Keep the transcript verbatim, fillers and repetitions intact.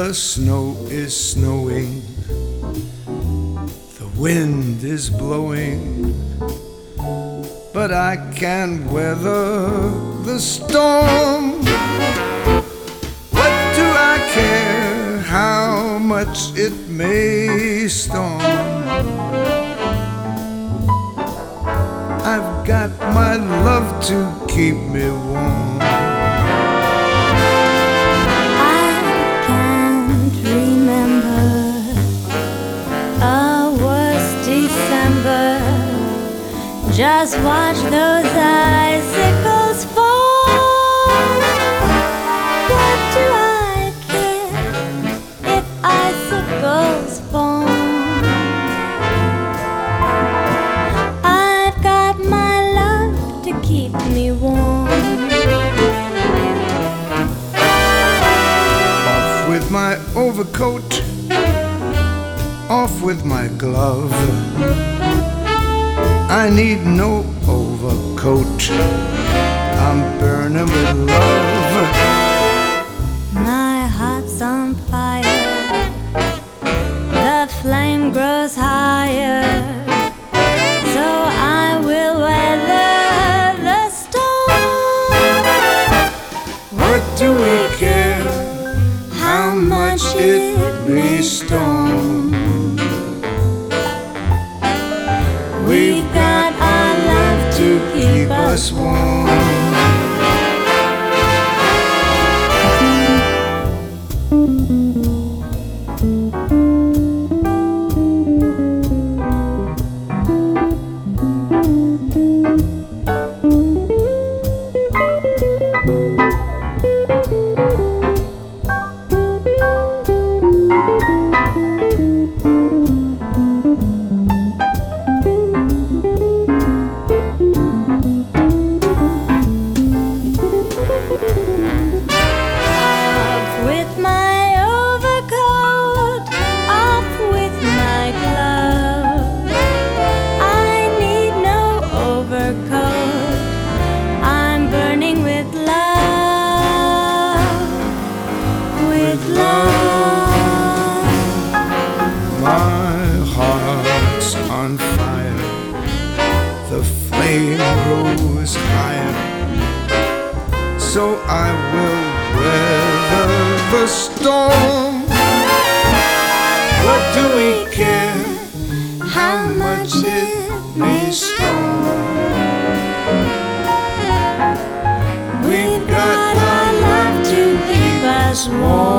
The snow is snowing, the wind is blowing, but I can weather the storm. What do I care how much it may storm? I've got my love to keep me warm. Just watch those icicles fall. What do I care if icicles fall? I've got my love to keep me warm. Off with my overcoat, off with my glove. I need no overcoat, I'm burning with love. My heart's on fire, the flame grows higher, so I will weather the storm. What do we care how much it may storm? We've got our love to keep us warm. Grows higher, so I will weather the storm. What do we care how much it may storm? We've got our love to keep us warm.